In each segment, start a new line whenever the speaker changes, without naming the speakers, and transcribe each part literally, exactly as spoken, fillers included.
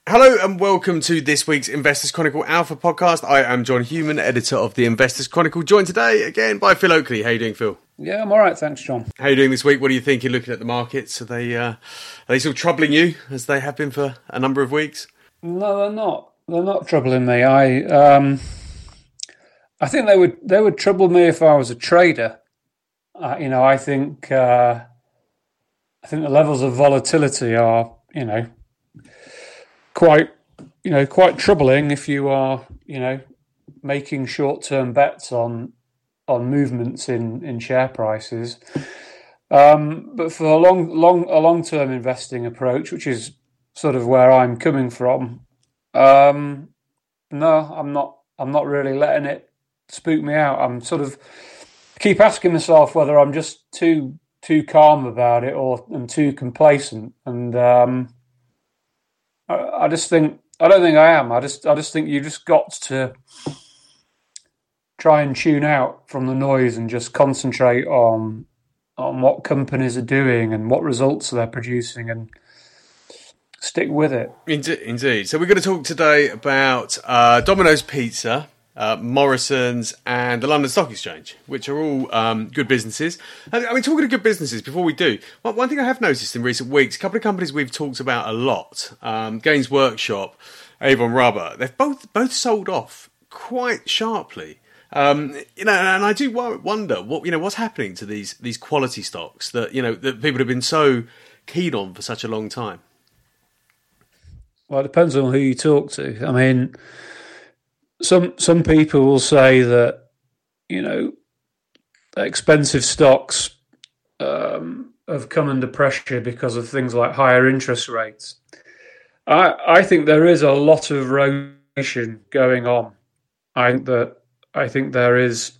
Hello and welcome to this week's Investors Chronicle Alpha podcast. I am John Human, editor of the Investors Chronicle, joined today again by Phil Oakley. How are you doing, Phil?
Yeah, I'm all right, thanks, John.
How are you doing this week? What are you thinking looking at the markets? Are they, uh, are they still troubling you as they have been for a number of weeks?
No, they're not. They're not troubling me. I um, I think they would they would trouble me if I was a trader. Uh, you know, I think uh, I think the levels of volatility are, you know, quite, you know, quite troubling if you are, you know, making short-term bets on on movements in, in share prices. Um, but for a long, long, a long-term investing approach, which is sort of where I'm coming from, um, no, I'm not. I'm not really letting it spook me out. I'm sort of keep asking myself whether I'm just too too calm about it or I'm too complacent, and um, I, I just think I don't think I am. I just I just think you just got to try and tune out from the noise and just concentrate on on what companies are doing and what results they're producing and stick with it.
Indeed. So we're going to talk today about uh, Domino's Pizza, uh, Morrison's and the London Stock Exchange, which are all um, good businesses. I mean, talking of good businesses, before we do, one, one thing I have noticed in recent weeks, a couple of companies we've talked about a lot, um, Gaines Workshop, Avon Rubber, they've both both sold off quite sharply. Um, you know, and I do wonder what you know what's happening to these these quality stocks that you know that people have been so keen on for such a long time.
Well, it depends on who you talk to. I mean, some some people will say that you know expensive stocks um, have come under pressure because of things like higher interest rates. I I think there is a lot of rotation going on. I think that. I think there is.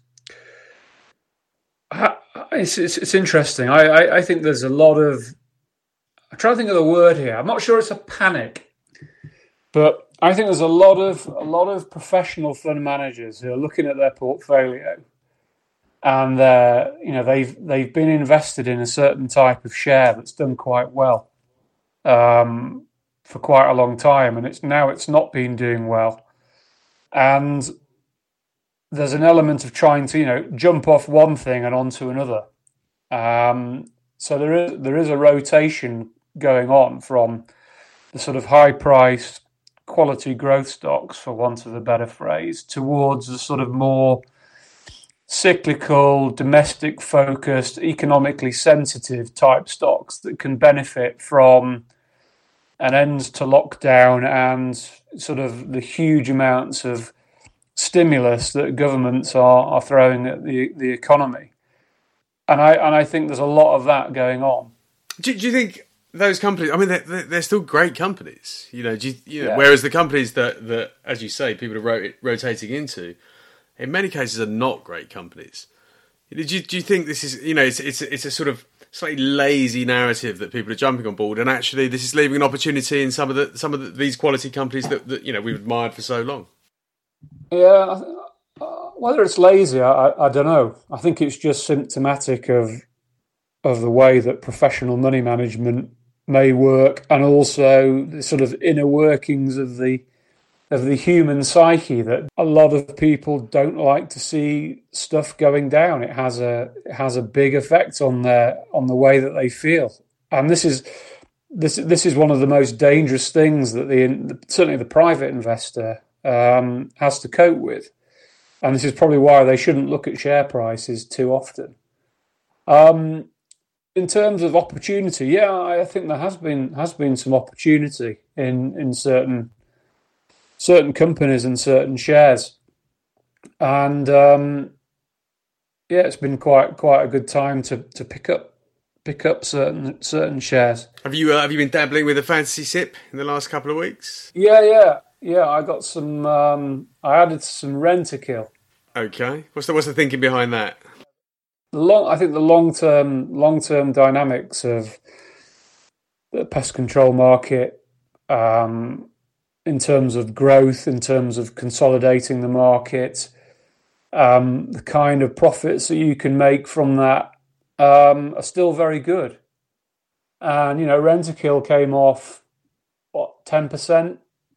It's it's, it's interesting. I, I, I think there's a lot of. I'm trying to think of the word here. I'm not sure it's a panic, but I think there's a lot of a lot of professional fund managers who are looking at their portfolio, and uh, you know they've they've been invested in a certain type of share that's done quite well um, for quite a long time, and it's now it's not been doing well, and there's an element of trying to, you know, jump off one thing and onto another. Um, so there is there is a rotation going on from the sort of high-priced quality growth stocks, for want of a better phrase, towards the sort of more cyclical, domestic-focused, economically sensitive type stocks that can benefit from an end to lockdown and sort of the huge amounts of stimulus that governments are, are throwing at the the economy, and I and I think there's a lot of that going on.
Do, do you think those companies? I mean, they're, they're still great companies, you know. Do you, you know
yeah.
Whereas the companies that, that, as you say, people are rot- rotating into, in many cases, are not great companies. Do you, do you think this is, you know, it's it's it's a sort of slightly lazy narrative that people are jumping on board, and actually this is leaving an opportunity in some of the some of the, these quality companies that, that you know we've admired for so long?
Yeah, uh, whether it's lazy, I, I don't know. I think it's just symptomatic of of the way that professional money management may work, and also the sort of inner workings of the of the human psyche. That a lot of people don't like to see stuff going down. It has a it has a big effect on their on the way that they feel, and this is this this is one of the most dangerous things that the certainly the private investor Um, has to cope with, and this is probably why they shouldn't look at share prices too often. Um, in terms of opportunity, yeah, I think there has been has been some opportunity in in certain certain companies and certain shares, and um, yeah, it's been quite quite a good time to to pick up pick up certain certain shares.
Have you uh, have you been dabbling with a fantasy sip in the last couple of weeks?
Yeah, yeah. Yeah, I got some. Um, I added some Rentokil.
Okay, what's the what's the thinking behind that?
The long, I think the long term, long term dynamics of the pest control market, um, in terms of growth, in terms of consolidating the market, um, the kind of profits that you can make from that um, are still very good. And you know, Rentokil came off what ten percent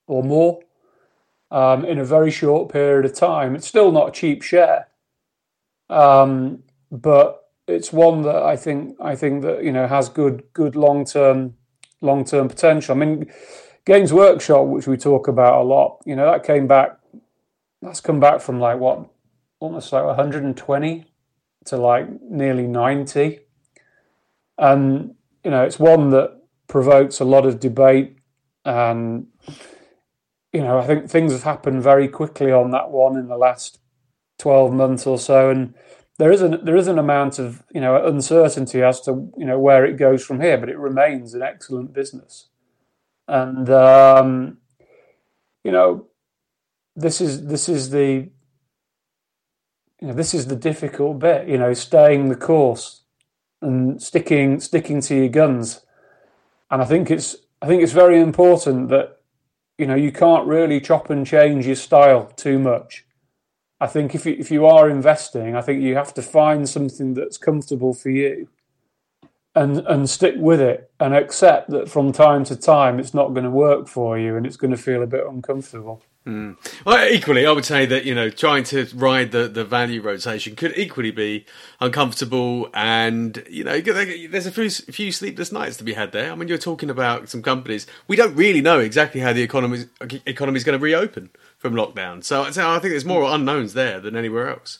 or more um, in a very short period of time. It's still not a cheap share, um, but it's one that I think I think that you know has good good long term long term potential. I mean, Games Workshop, which we talk about a lot, you know, that came back. That's come back from like what, almost like one hundred twenty to like nearly ninety, and you know, it's one that provokes a lot of debate, and you know, I think things have happened very quickly on that one in the last twelve months or so, and there is an there is an amount of you know uncertainty as to you know where it goes from here, but it remains an excellent business, and um, you know, this is this is the you know this is the difficult bit, you know, staying the course and sticking sticking to your guns, and I think it's I think it's very important that you know you can't really chop and change your style too much. I think if you if you are investing, I think you have to find something that's comfortable for you, and and stick with it, and accept that from time to time it's not going to work for you, and it's going to feel a bit uncomfortable.
Mm. Well, equally, I would say that you know trying to ride the, the value rotation could equally be uncomfortable, and you know there's a few, few sleepless nights to be had there. I mean, you're talking about some companies we don't really know exactly how the economy economy is going to reopen from lockdown, so, so I think there's more unknowns there than anywhere else.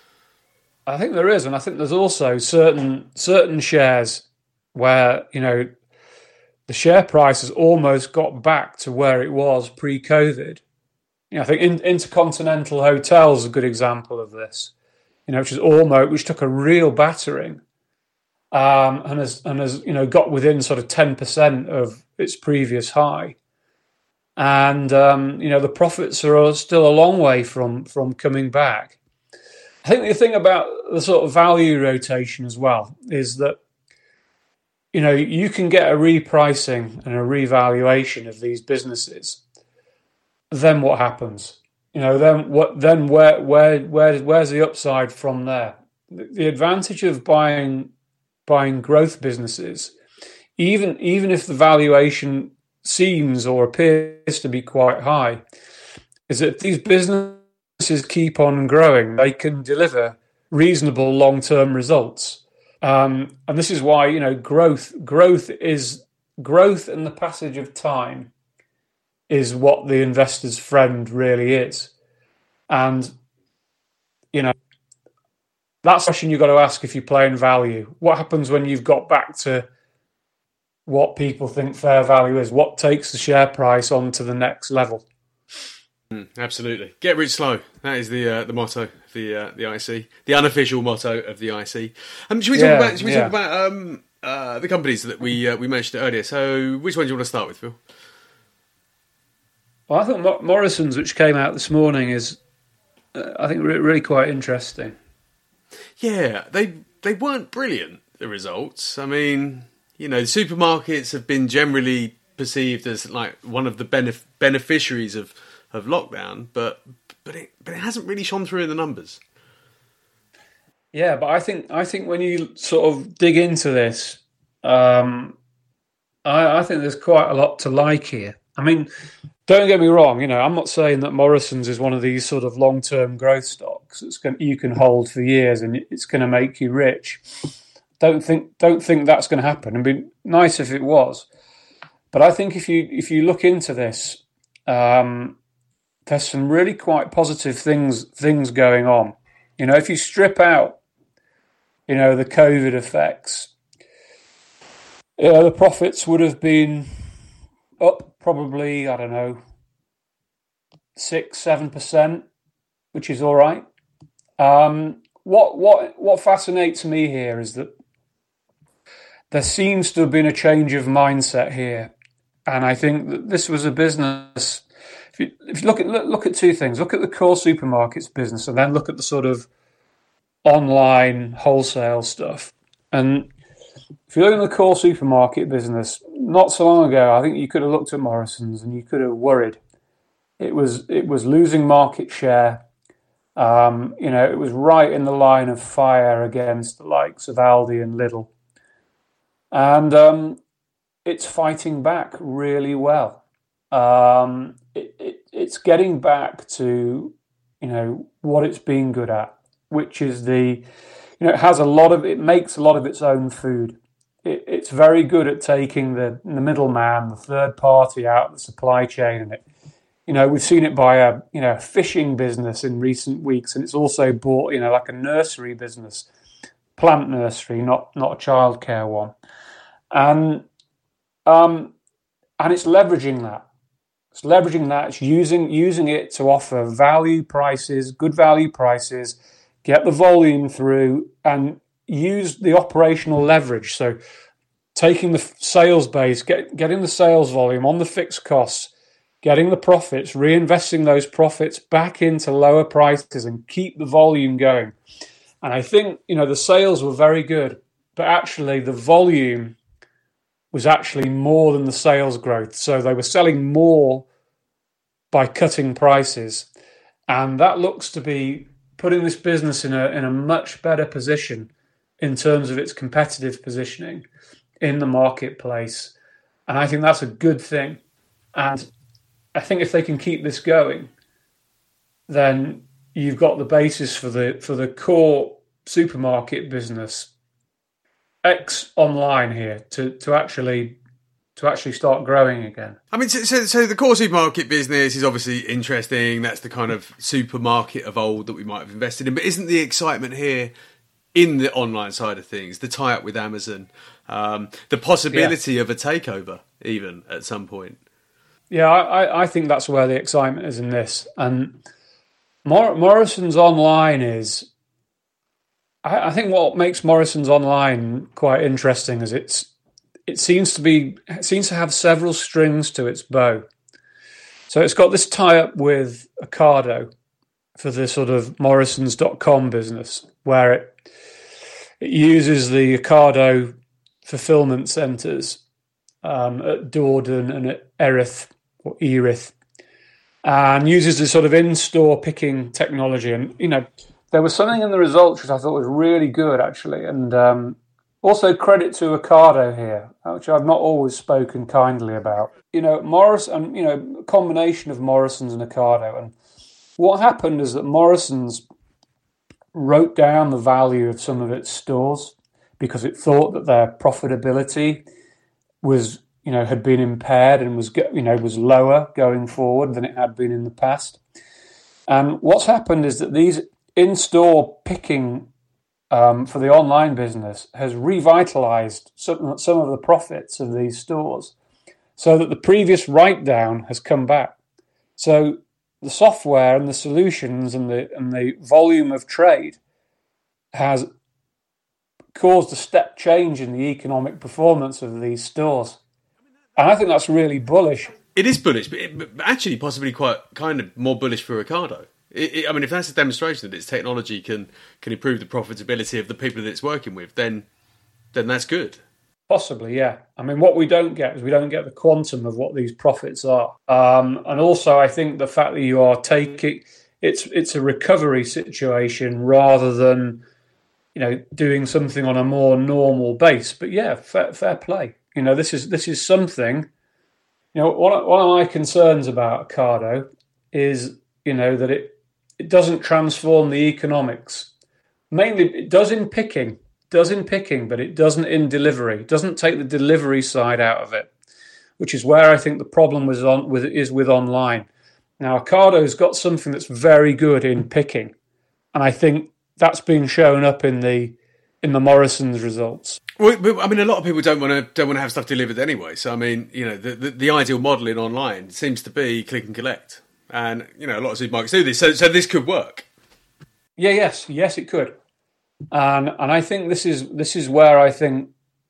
I think there is, and I think there's also certain certain shares where you know the share price has almost got back to where it was pre-COVID. You know, I think in, Intercontinental Hotels is a good example of this. You know, which is almost which took a real battering, um, and has and has you know got within sort of ten percent of its previous high, and um, you know the profits are still a long way from from coming back. I think the thing about the sort of value rotation as well is that you know you can get a repricing and a revaluation of these businesses. Then what happens? You know, then what? Then where, where, where, where's the upside from there? The advantage of buying buying growth businesses, even even if the valuation seems or appears to be quite high, is that if these businesses keep on growing, they can deliver reasonable long term results. Um, and this is why you know growth growth is growth in the passage of time is what the investor's friend really is. And, you know, that's the question you've got to ask if you're playing value. What happens when you've got back to what people think fair value is? What takes the share price on to the next level?
Mm, absolutely. Get rich slow. That is the uh, the motto of the uh, the I C, the unofficial motto of the I C. Um, should we talk
yeah,
about should we
yeah.
talk about um, uh, the companies that we uh, we mentioned earlier? So, which one do you want to start with, Phil?
Well, I thought Morrison's, which came out this morning, is uh, I think really quite interesting.
Yeah, they they weren't brilliant, the results. I mean, you know, the supermarkets have been generally perceived as like one of the benef- beneficiaries of, of lockdown, but but it but it hasn't really shone through in the numbers.
Yeah, but I think I think when you sort of dig into this, um, I, I think there's quite a lot to like here. I mean, don't get me wrong, you know, I'm not saying that Morrison's is one of these sort of long-term growth stocks it's going, you can hold for years and it's going to make you rich. Don't think don't think that's going to happen. It'd be nice if it was. But I think if you if you look into this, um, there's some really quite positive things things going on. You know, if you strip out, you know, the COVID effects, you know, the profits would have been up probably, I don't know, six, seven percent, which is all right. Um, what what what fascinates me here is that there seems to have been a change of mindset here, and I think that this was a business. If you, if you look at look, look at two things, look at the core supermarkets business, and then look at the sort of online wholesale stuff. And if you look at the core supermarket business, not so long ago, I think you could have looked at Morrison's and you could have worried. It was it was losing market share. Um, you know, it was right in the line of fire against the likes of Aldi and Lidl, and um, it's fighting back really well. Um, it, it, it's getting back to, you know, what it's been good at, which is the, you know, it has a lot of, it makes a lot of its own food. It, it's very good at taking the, the middleman, the third party out of the supply chain. And it, you know, we've seen it by a, you know, a fishing business in recent weeks. And it's also bought, you know, like a nursery business, plant nursery, not, not a childcare one. And, um, and it's leveraging that. It's leveraging that. It's using, using it to offer value prices, good value prices, get the volume through, and use the operational leverage. So taking the sales base, get, getting the sales volume on the fixed costs, getting the profits, reinvesting those profits back into lower prices and keep the volume going. And I think, you know, the sales were very good, but actually the volume was actually more than the sales growth. So they were selling more by cutting prices. And that looks to be putting this business in a in a much better position in terms of its competitive positioning in the marketplace. And I think that's a good thing. And I think if they can keep this going, then you've got the basis for the for the core supermarket business, X online here, to to actually to actually start growing again.
I mean, so, so, so the core supermarket business is obviously interesting. That's the kind of supermarket of old that we might have invested in. But isn't the excitement here in the online side of things, the tie-up with Amazon, um, the possibility yeah. of a takeover even at some point?
Yeah, I, I think that's where the excitement is in this. And Mor- Morrisons Online is... I, I think what makes Morrisons Online quite interesting is it's it seems to be it seems to have several strings to its bow. So it's got this tie-up with Ocado for the sort of Morrisons dot com business, where it it uses the Ocado fulfillment centres um, at Dordon and at Erith or Erith, and uses this sort of in-store picking technology. And you know, there was something in the results which I thought was really good, actually, and um, also credit to Ocado here, which I've not always spoken kindly about. You know, Morris and you know, a combination of Morrisons and Ocado. And what happened is that Morrisons wrote down the value of some of its stores because it thought that their profitability was, you know, had been impaired and was, you know, was lower going forward than it had been in the past. And what's happened is that these in-store picking um, for the online business has revitalized some, some of the profits of these stores, so that the previous write-down has come back. So the software and the solutions and the and the volume of trade has caused a step change in the economic performance of these stores. And I think that's really bullish.
It is bullish, but, it, but actually possibly quite kind of more bullish for Ocado. It, it, I mean, if that's a demonstration that its technology can can improve the profitability of the people that it's working with, then then that's good.
Possibly, yeah. I mean, what we don't get is we don't get the quantum of what these profits are. Um, and also, I think the fact that you are taking... It's it's a recovery situation rather than, you know, doing something on a more normal base. But yeah, fair, fair play. You know, this is this is something... You know, one of, one of my concerns about Ocado is, you know, that it, it doesn't transform the economics. Mainly, it does in picking. does in picking, but it doesn't in delivery. It doesn't take the delivery side out of it, which is where I think the problem was on with is with online. Now, Ocado's got something that's very good in picking, and I think that's been shown up in the in the Morrisons results.
Well, I mean, a lot of people don't want to don't want to have stuff delivered anyway. So, I mean, you know, the, the, the ideal model in online seems to be click and collect, and you know, a lot of supermarkets do this. So, so this could work.
Yeah. Yes. Yes, it could. And and I think this is this is where I think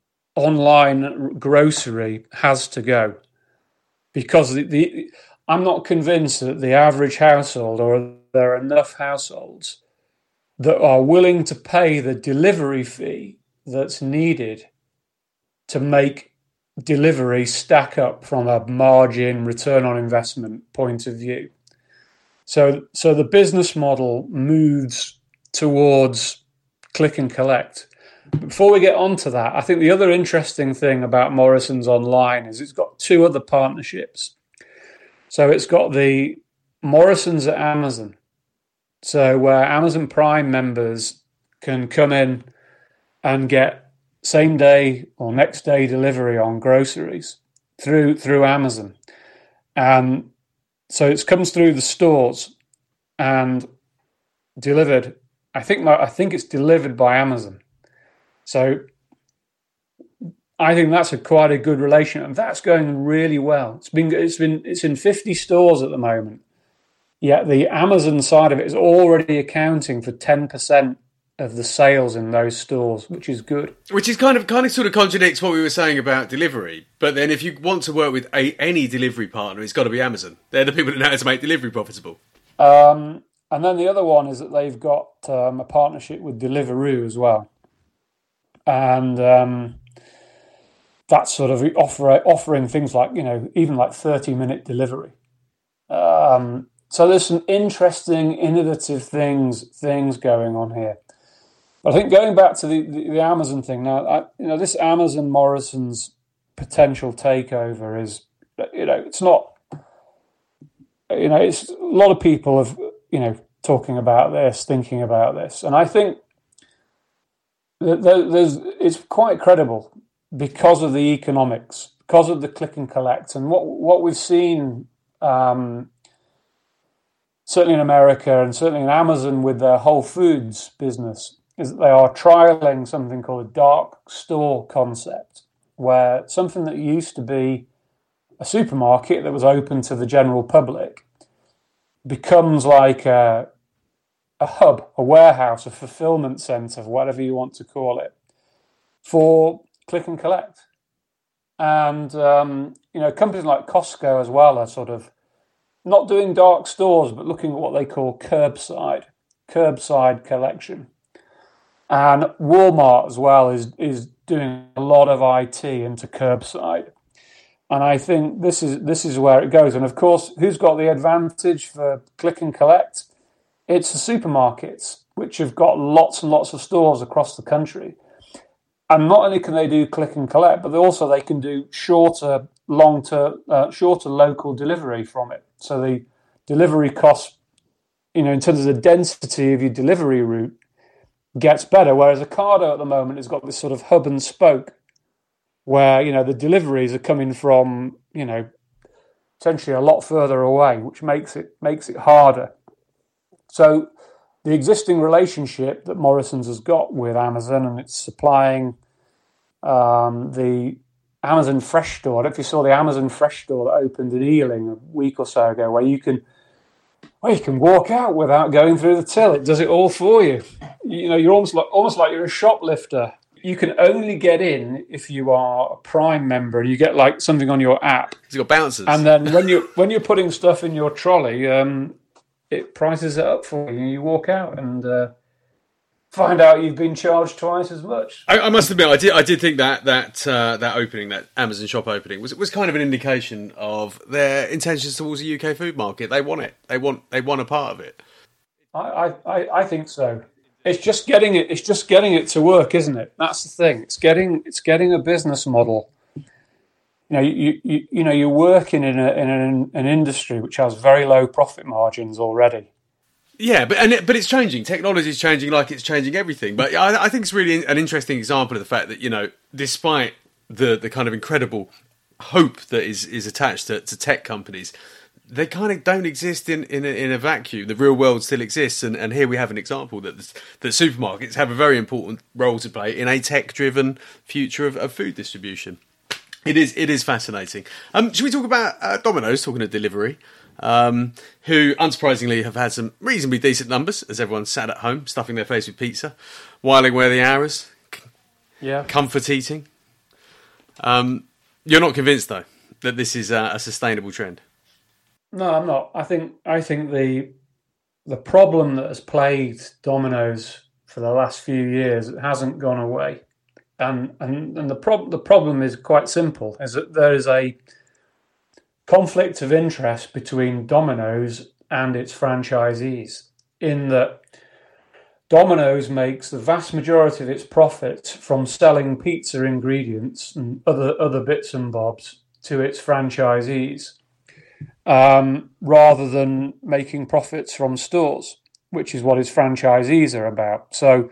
online grocery has to go, because the, the I'm not convinced that the average household, or there are enough households that are willing to pay the delivery fee that's needed to make delivery stack up from a margin return on investment point of view. So so the business model moves towards click and collect. Before we get on to that, I think the other interesting thing about Morrisons Online is it's got two other partnerships. So it's got the Morrison's at Amazon. So where Amazon Prime members can come in and get same day or next day delivery on groceries through through Amazon. And so it comes through the stores and delivered. I think my, I think it's delivered by Amazon. So I think that's a quite a good relation, and that's going really well. It's been it's been it's in fifty stores at the moment. Yet the Amazon side of it is already accounting for ten percent of the sales in those stores, which is good.
Which is kind of kind of sort of contradicts what we were saying about delivery. But then if you want to work with a, any delivery partner, it's got to be Amazon. They're the people that know how to make delivery profitable.
Um, and then the other one is that they've got um, a partnership with Deliveroo as well. And um, that's sort of offer, offering things like, you know, even like thirty-minute delivery. Um, so there's some interesting, innovative things things going on here. But I think going back to the, the, the Amazon thing now, I, you know, this Amazon Morrison's potential takeover is, you know, it's not, you know, it's a lot of people have, you know, talking about this, thinking about this, and I think that there's it's quite credible because of the economics, because of the click and collect, and what what we've seen. Um, certainly in America and certainly in Amazon with their Whole Foods business, is that they are trialing something called a dark store concept, where something that used to be a supermarket that was open to the general public becomes like a, a hub, a warehouse, a fulfillment center, whatever you want to call it, for click and collect. And, um, you know, companies like Costco as well are sort of not doing dark stores, but looking at what they call curbside, curbside collection. And Walmart as well is is doing a lot of I T into curbside. And I think this is this is where it goes. And of course, who's got the advantage for click and collect? It's the supermarkets, which have got lots and lots of stores across the country. And not only can they do click and collect, but they also they can do shorter, long-term, uh, shorter local delivery from it. So the delivery cost, you know, in terms of the density of your delivery route, gets better. Whereas Ocado at the moment has got this sort of hub and spoke, where, you know, the deliveries are coming from, you know, potentially a lot further away, which makes it makes it harder. So the existing relationship that Morrison's has got with Amazon, and it's supplying um, the Amazon Fresh store. I don't know if you saw the Amazon Fresh store that opened in Ealing a week or so ago, where you can well, you can walk out without going through the till. It does it all for you. You know, you're almost like almost like you're a shoplifter. You can only get in if you are a Prime member, and you get like something on your app.
It's got bouncers,
and then when you when you're putting stuff in your trolley, um, it prices it up for you, and you walk out and uh, find out you've been charged twice as much.
I, I must admit, I did I did think that that uh, that opening, that Amazon shop opening, was was kind of an indication of their intentions towards the U K food market. They want it. They want they want a part of it.
I I, I think so. It's just getting it. It's just getting it to work, isn't it? That's the thing. It's getting it's getting a business model. You know, you you you know, you're working in a in an, an industry which has very low profit margins already.
Yeah, but and it, but it's changing. Technology is changing, like it's changing everything. But I, I think it's really an interesting example of the fact that, you know, despite the the kind of incredible hope that is is attached to, to tech companies, they kind of don't exist in, in, a, in a vacuum. The real world still exists, and, and here we have an example that that supermarkets have a very important role to play in a tech-driven future of, of food distribution. It is it is fascinating. Um, should we talk about uh, Domino's, talking of delivery, um, who, unsurprisingly, have had some reasonably decent numbers as everyone's sat at home, stuffing their face with pizza, whiling away the hours,
yeah,
comfort eating. Um, you're not convinced, though, that this is a, a sustainable trend?
No, I'm not. I think I think the the problem that has plagued Domino's for the last few years hasn't gone away, and and and the problem the problem is quite simple: is that there is a conflict of interest between Domino's and its franchisees, in that Domino's makes the vast majority of its profits from selling pizza ingredients and other other bits and bobs to its franchisees. um, rather than making profits from stores, which is what his franchisees are about. So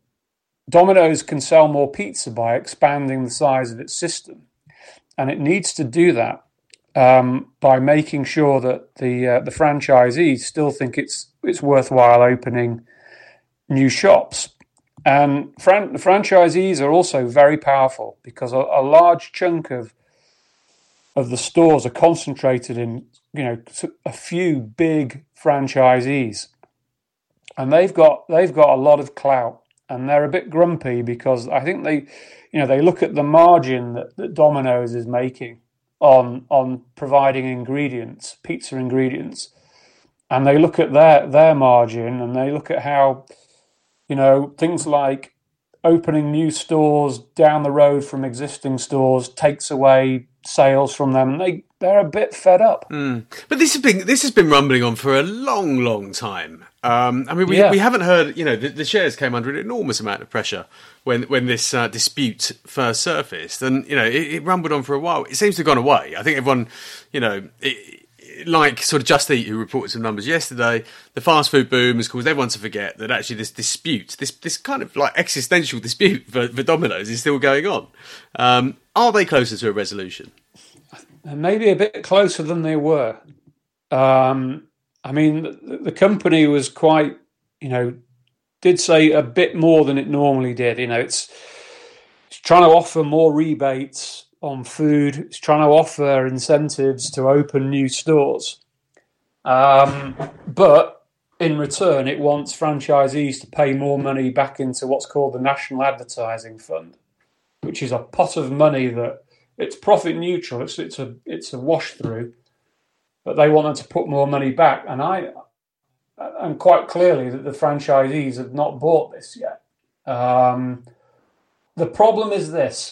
Domino's can sell more pizza by expanding the size of its system, and it needs to do that um, by making sure that the uh, the franchisees still think it's it's worthwhile opening new shops. And fran- the franchisees are also very powerful because a, a large chunk of of the stores are concentrated in, you know, a few big franchisees, and they've got they've got a lot of clout, and they're a bit grumpy because I think they, you know, they look at the margin that, that Domino's is making on on providing ingredients, pizza ingredients, and they look at their their margin, and they look at how, you know, things like opening new stores down the road from existing stores takes away sales from them. They they're a bit fed up.
Mm. But this has been this has been rumbling on for a long, long time. Um, I mean, we
yeah.
we haven't heard. You know, the, the shares came under an enormous amount of pressure when when this uh, dispute first surfaced, and you know, it, it rumbled on for a while. It seems to have gone away. I think everyone, you know. It, Like sort of Just Eat, who reported some numbers yesterday, the fast food boom has caused everyone to forget that actually this dispute, this this kind of like existential dispute for, for Domino's is still going on. Um, are they closer to a resolution?
Maybe a bit closer than they were. Um, I mean, the, the company was quite, you know, did say a bit more than it normally did. You know, it's, it's trying to offer more rebates on food. It's trying to offer incentives to open new stores. Um, but in return, it wants franchisees to pay more money back into what's called the National Advertising Fund, which is a pot of money that it's profit neutral. It's, it's a it's a wash through, but they want them to put more money back. And I, and quite clearly that the franchisees have not bought this yet. Um, the problem is this.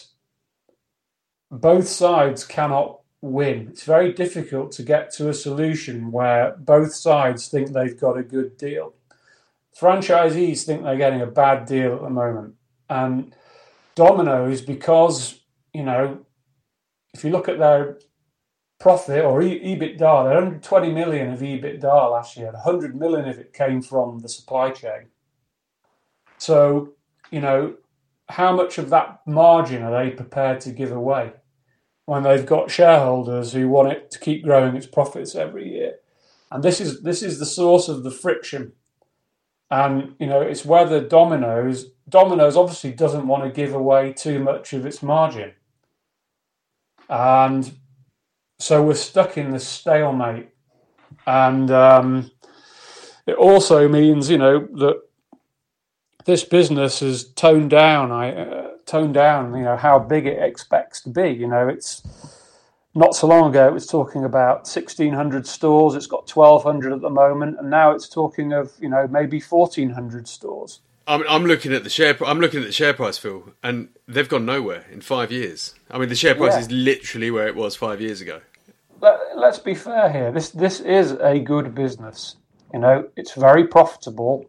Both sides cannot win. It's very difficult to get to a solution where both sides think they've got a good deal. Franchisees think they're getting a bad deal at the moment. And Domino's, because, you know, if you look at their profit or EBITDA, they had one hundred twenty million of EBITDA last year. one hundred million of it came from the supply chain. So, you know, how much of that margin are they prepared to give away when they've got shareholders who want it to keep growing its profits every year? And this is this is the source of the friction. And, you know, it's whether Domino's, Domino's obviously doesn't want to give away too much of its margin. And so we're stuck in this stalemate. And um, it also means, you know, that this business has toned down. I uh, toned down, you know, how big it expects to be. You know, it's not so long ago it was talking about sixteen hundred stores. It's got twelve hundred at the moment, and now it's talking of, you know, maybe fourteen hundred stores.
I'm, I'm looking at the share. I'm looking at the share price, Phil, and they've gone nowhere in five years. I mean, the share price yeah. is literally where it was five years ago.
Let, let's be fair here. This this is a good business. You know, it's very profitable.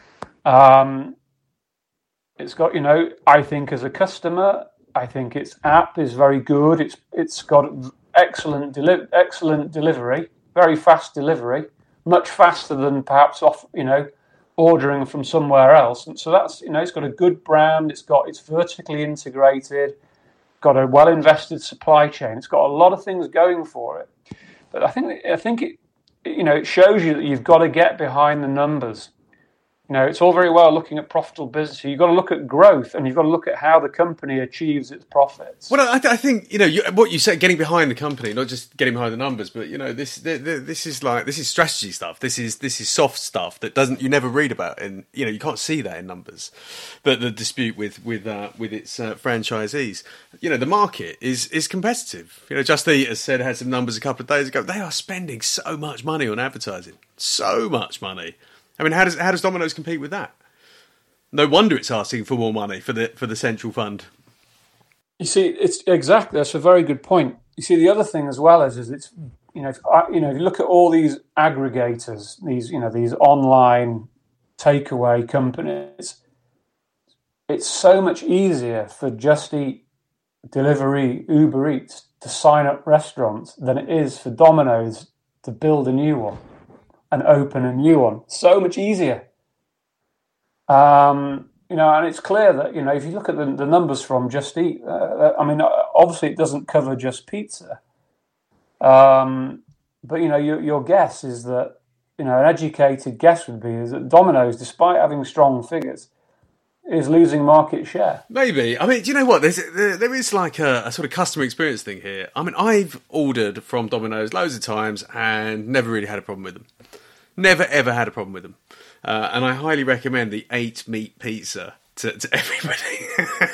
Um, It's got, you know, I think as a customer, I think its app is very good. It's it's got excellent deli- excellent delivery, very fast delivery, much faster than perhaps off, you know, ordering from somewhere else. And so that's, you know, it's got a good brand. It's got it's vertically integrated, got a well invested supply chain. It's got a lot of things going for it. But I think I think it, you know, it shows you that you've got to get behind the numbers. You know, it's all very well looking at profitable business. You've got to look at growth, and you've got to look at how the company achieves its profits.
Well, I, th- I think, you know, you, what you said, getting behind the company, not just getting behind the numbers, but, you know, this the, the, this is like this is strategy stuff. This is this is soft stuff that doesn't you never read about, and you know you can't see that in numbers. But the dispute with with uh, with its uh, franchisees, you know, the market is is competitive. You know, Just Eat has said had some numbers a couple of days ago. They are spending so much money on advertising, so much money. I mean, how does how does Domino's compete with that? No wonder it's asking for more money for the for the central fund.
You see, it's exactly that's a very good point. You see, the other thing as well is is it's you know if, you know if you look at all these aggregators, these you know these online takeaway companies, it's so much easier for Just Eat, Delivery, Uber Eats to sign up restaurants than it is for Domino's to build a new one and open a new one. So much easier. Um, you know, and it's clear that, you know, if you look at the, the numbers from Just Eat, uh, I mean, obviously it doesn't cover just pizza. Um, but, you know, your, your guess is that, you know, an educated guess would be is that Domino's, despite having strong figures, is losing market share.
Maybe. I mean, do you know what? There's, there, there is like a, a sort of customer experience thing here. I mean, I've ordered from Domino's loads of times and never really had a problem with them. Never, ever had a problem with them. Uh, and I highly recommend the eight meat pizza to, to everybody.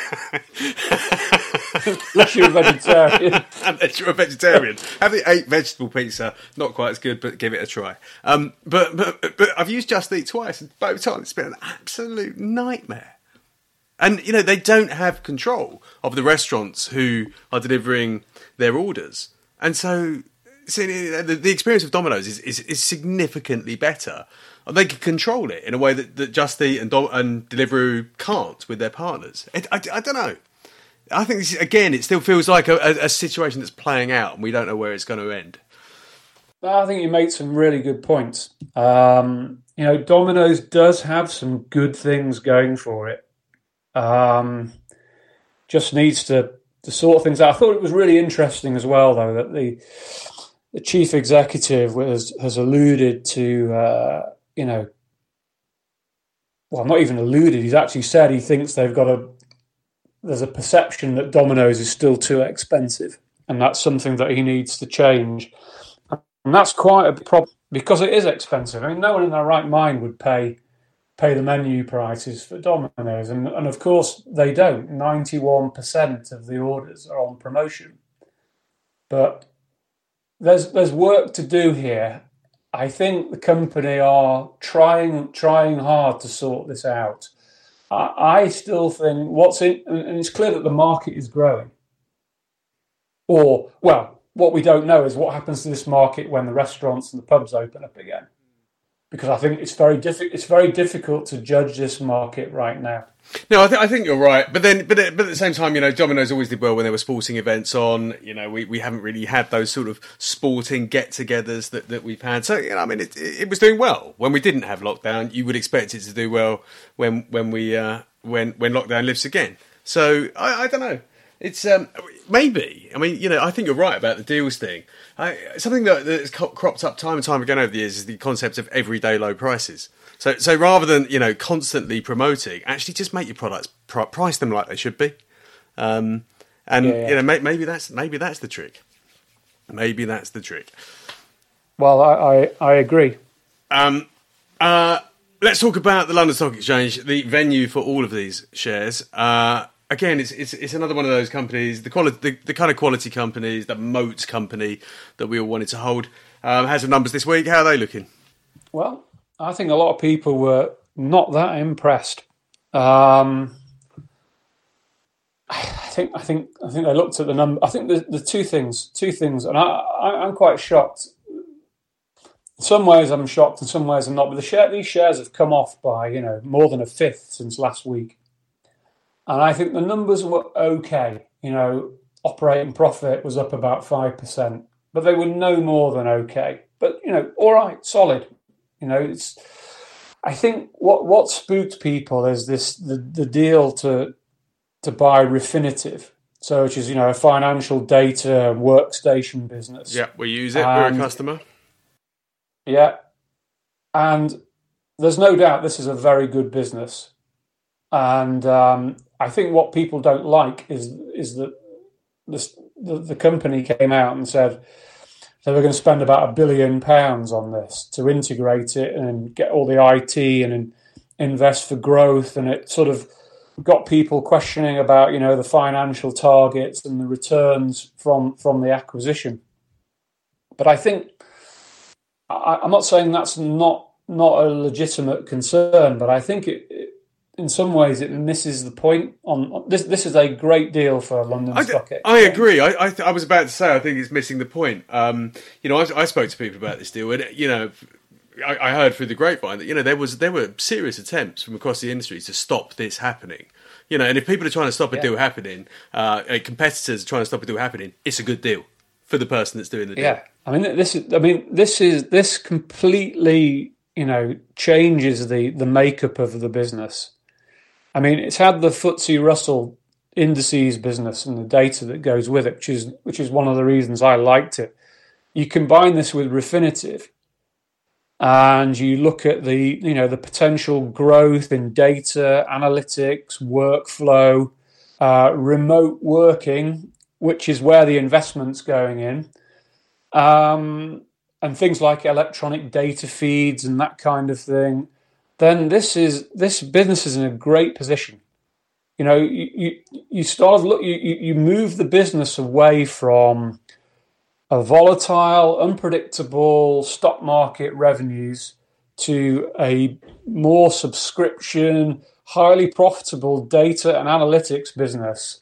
Unless you're a vegetarian.
Unless you're a vegetarian. Have the eight vegetable pizza. Not quite as good, but give it a try. Um, but, but but I've used Just Eat twice, and both times it's been an absolute nightmare. And, you know, they don't have control of the restaurants who are delivering their orders. And so, so the, the experience of Domino's is, is, is significantly better. They can control it in a way that, that Just Eat and, Do- and Deliveroo can't with their partners. It, I, I don't know. I think, this is, again, it still feels like a, a, a situation that's playing out and we don't know where it's going to end.
I think you made some really good points. Um, you know, Domino's does have some good things going for it. Um, just needs to, to sort things out. I thought it was really interesting as well, though, that the the chief executive was, has alluded to, uh, you know, well, not even alluded. He's actually said he thinks they've got a, there's a perception that Domino's is still too expensive, and that's something that he needs to change. And that's quite a problem because it is expensive. I mean, no one in their right mind would pay pay the menu prices for Domino's, and and of course they don't. ninety-one percent of the orders are on promotion, but there's there's work to do here. I think the company are trying trying hard to sort this out. I, I still think what's in, and it's clear that the market is growing. Or, well, what we don't know is what happens to this market when the restaurants and the pubs open up again. Because I think it's very difficult. It's very difficult to judge this market right now.
No, I, th- I think you're right. But then, but at, but at the same time, you know, Domino's always did well when there were sporting events on. You know, we, we haven't really had those sort of sporting get-togethers that, that we've had. So, you know, I mean, it, it was doing well when we didn't have lockdown. You would expect it to do well when when we uh, when when lockdown lifts again. So I, I don't know. It's um, maybe. I mean, you know, I think you're right about the deals thing. I, something that, that's cropped up time and time again over the years is the concept of everyday low prices. So, so rather than, you know, constantly promoting, actually just make your products pr- price them like they should be. Um, and yeah, yeah. you know, may, maybe that's maybe that's the trick. Maybe that's the trick.
Well, I I, I agree.
Um, uh, let's talk about the London Stock Exchange, the venue for all of these shares. Uh, Again, it's, it's it's another one of those companies, the quality, the, the kind of quality companies, the moat company that we all wanted to hold. Um, has some numbers this week. How are they looking?
Well, I think a lot of people were not that impressed. Um, I think I think I think they looked at the number. I think the, the two things, two things, and I, I, I'm quite shocked. In some ways, I'm shocked. In some ways, I'm not. But the share, these shares have come off by you know more than a fifth since last week. And I think the numbers were okay. You know, operating profit was up about five percent, but they were no more than okay. But, you know, all right, solid. You know, it's. I think what, what spooked people is this the, the deal to to buy Refinitiv, so which is, you know, a financial data workstation business.
Yeah, we use it. And, we're a customer.
Yeah. And there's no doubt this is a very good business. And um, I think what people don't like is is that this, the, the company came out and said they were going to spend about a billion pounds on this to integrate it and get all the I T and in, invest for growth. And it sort of got people questioning about, you know, the financial targets and the returns from, from the acquisition. But I think, I, I'm not saying that's not, not a legitimate concern, but I think it, it in some ways, it misses the point. On this, this is a great deal for London
I,
Stock Exchange.
I agree. I, I, I was about to say I think it's missing the point. Um, you know, I, I spoke to people about this deal, and you know, I, I heard through the grapevine that you know there was there were serious attempts from across the industry to stop this happening. You know, and if people are trying to stop a yeah. deal happening, uh, competitors are trying to stop a deal happening, it's a good deal for the person that's doing the deal.
Yeah, I mean this is. I mean this is this completely, you know, changes the the makeup of the business. I mean, it's had the F T S E Russell indices business and the data that goes with it, which is which is one of the reasons I liked it. You combine this with Refinitiv, and you look at the you know the potential growth in data analytics, workflow, uh, remote working, which is where the investment's going in, um, and things like electronic data feeds and that kind of thing. Then this is this business is in a great position. You know, you you, you start look you you move the business away from a volatile, unpredictable stock market revenues to a more subscription, highly profitable data and analytics business.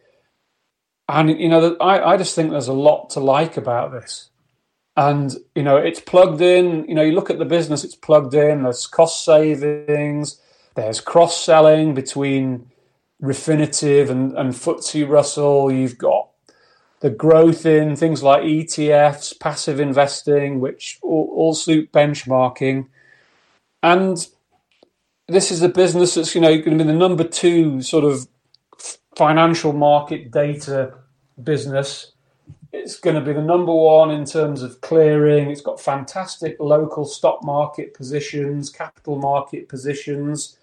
And you know, I I just think there's a lot to like about this. And, you know, it's plugged in, you know, you look at the business, it's plugged in, there's cost savings, there's cross-selling between Refinitiv and, and F T S E Russell. You've got the growth in things like E T Fs, passive investing, which all, all suit benchmarking. And this is a business that's, you know, going to be the number two sort of financial market data business. It's going to be the number one in terms of clearing. It's got fantastic local stock market positions, capital market positions,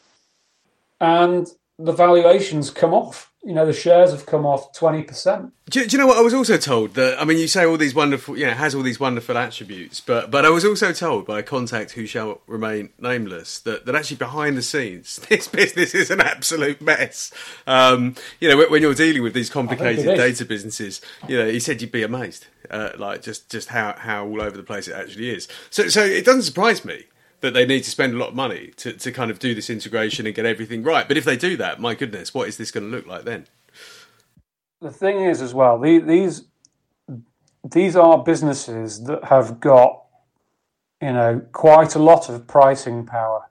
and the valuations come off. You know, the shares have come off twenty percent.
Do you, do you know what I was also told? That I mean, you say all these wonderful, you know, has all these wonderful attributes, but but I was also told by a contact who shall remain nameless that, that actually behind the scenes, this business is an absolute mess. Um, you know, when, when you're dealing with these complicated data businesses, you know, he said you'd be amazed, uh, like just just how how all over the place it actually is. So so it doesn't surprise me that they need to spend a lot of money to, to kind of do this integration and get everything right. But if they do that, my goodness, what is this going to look like then?
The thing is, as well, the, these these are businesses that have got, you know, quite a lot of pricing power,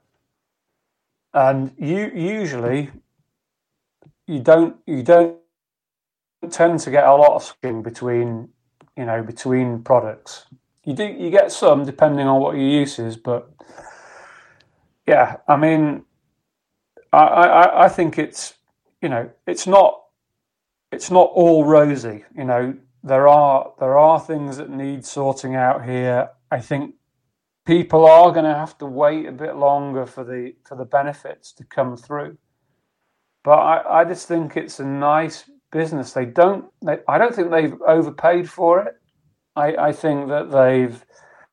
and you usually you don't you don't tend to get a lot of switching between you know between products. You do you get some depending on what your use is, but yeah, I mean, I, I, I think it's you know it's not it's not all rosy. You know, there are there are things that need sorting out here. I think people are going to have to wait a bit longer for the for the benefits to come through. But I, I just think it's a nice business. They don't. They, I don't think they've overpaid for it. I, I think that they've.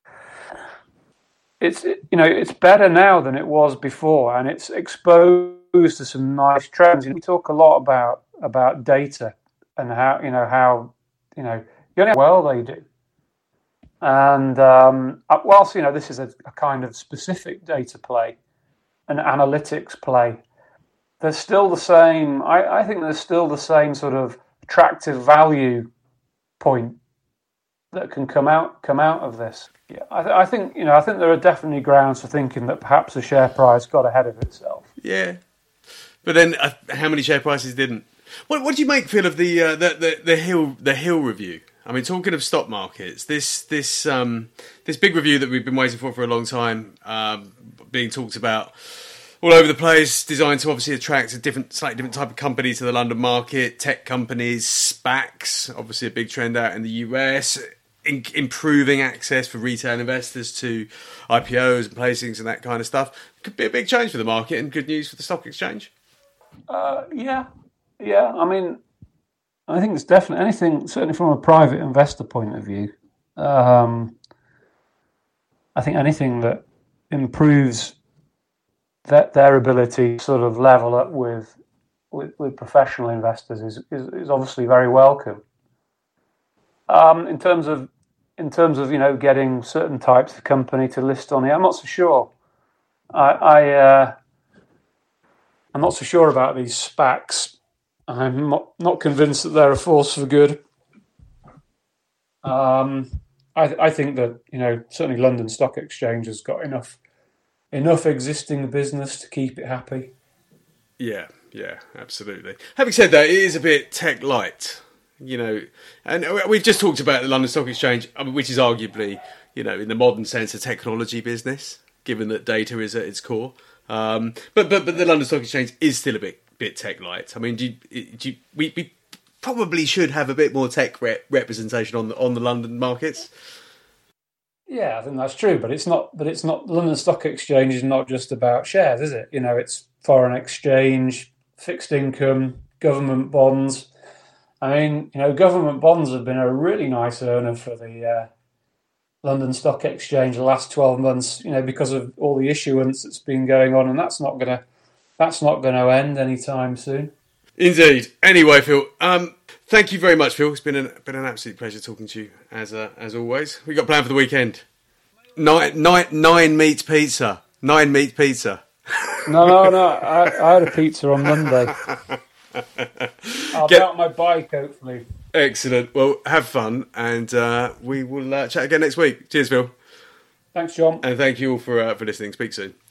It's you know it's better now than it was before, and it's exposed to some nice trends. You know, we talk a lot about about data and how you know how you know you know how well they do. And um, whilst you know this is a, a kind of specific data play, an analytics play, there's still the same. I, I think there's still the same sort of attractive value point that can come out come out of this. Yeah, I, th- I think you know. I think there are definitely grounds for thinking that perhaps the share price got ahead of itself.
Yeah, but then uh, how many share prices didn't? What What do you make feel of the uh, the, the the Hill the Hill review? I mean, talking of stock markets, this this um, this big review that we've been waiting for for a long time, um, being talked about all over the place, designed to obviously attract a different, slightly different type of company to the London market, tech companies, SPACs, obviously a big trend out in the U S, in, improving access for retail investors to I P Os and placings and that kind of stuff. Could be a big change for the market and good news for the stock exchange.
Uh, yeah, yeah. I mean, I think it's definitely anything, certainly from a private investor point of view. Um, I think anything that improves that their ability to sort of level up with with, with professional investors is, is is obviously very welcome. Um, in terms of in terms of you know getting certain types of company to list on here, I'm not so sure. I, I uh, I'm not so sure about these SPACs. I'm not, not convinced that they're a force for good. Um, I, I think that you know certainly London Stock Exchange has got enough enough existing business to keep it happy.
Yeah, yeah, absolutely. Having said that, it is a bit tech light. You know, and we've just talked about the London Stock Exchange, which is arguably, you know, in the modern sense, a technology business, given that data is at its core. Um, but but but the London Stock Exchange is still a bit bit tech light. I mean, do you, do you, we, we probably should have a bit more tech rep- representation on the on the London markets.
Yeah, I think that's true, but it's not. But it's not. The London Stock Exchange is not just about shares, is it? You know, it's foreign exchange, fixed income, government bonds. I mean, you know, government bonds have been a really nice earner for the uh, London Stock Exchange the last twelve months. You know, because of all the issuance that's been going on, and that's not gonna that's not going to end anytime soon.
Indeed. Anyway, Phil, um, thank you very much, Phil. It's been an been an absolute pleasure talking to you as uh, as always. We got a plan for the weekend. Nine nine nine meat pizza. Nine meat pizza.
No, no, no. I, I had a pizza on Monday. I'll
Get...
be out on my bike, hopefully.
Excellent. Well, have fun, and uh, we will uh, chat again next week. Cheers, Phil.
Thanks, John.
And thank you all for uh, for listening. Speak soon.